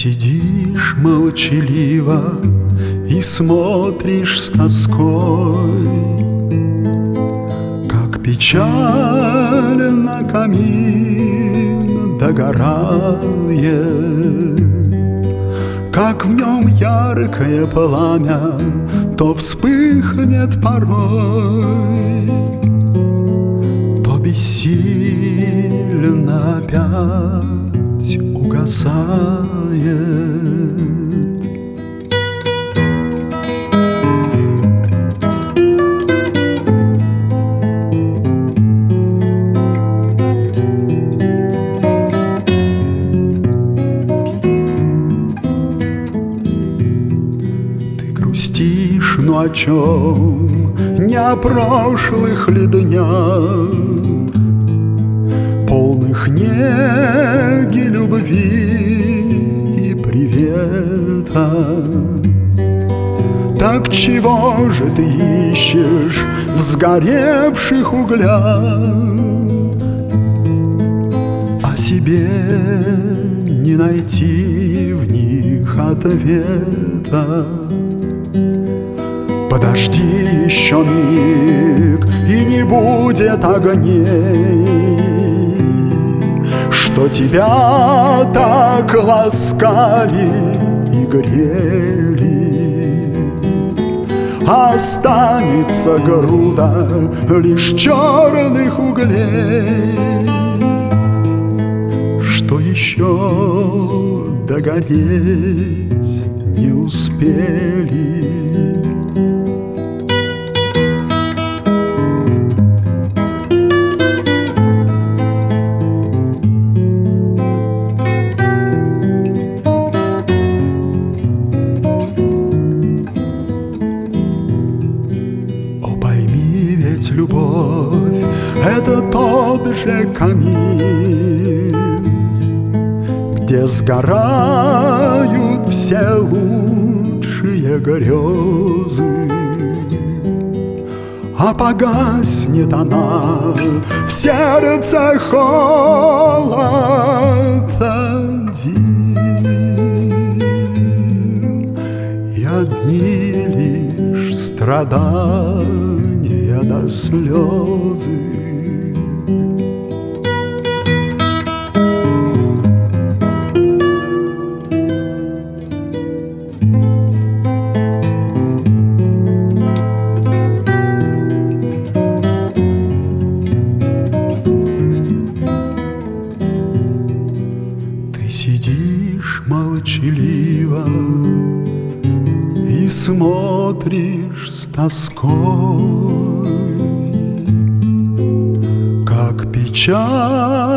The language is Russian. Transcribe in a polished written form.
сидишь молчаливо и смотришь с тоской, как печально камин догорает, как в нем яркое пламя то вспыхнет порой, то бессильно опять угасает. Грустишь, но о чем? Не о прошлых ли днях, полных неги, любви и привета. Так чего же ты ищешь в сгоревших углях? О себе не найти в них ответа. Подожди еще миг, и не будет огней, что тебя так ласкали и грели. Останется груда лишь черных углей, что еще догореть не успели. Любовь — это тот же камин, где сгорают все лучшие грезы, а погаснет она в сердце холод один, и одни лишь страдания до слезы. Ты сидишь молчаливо и смотришь с тоской, как печаль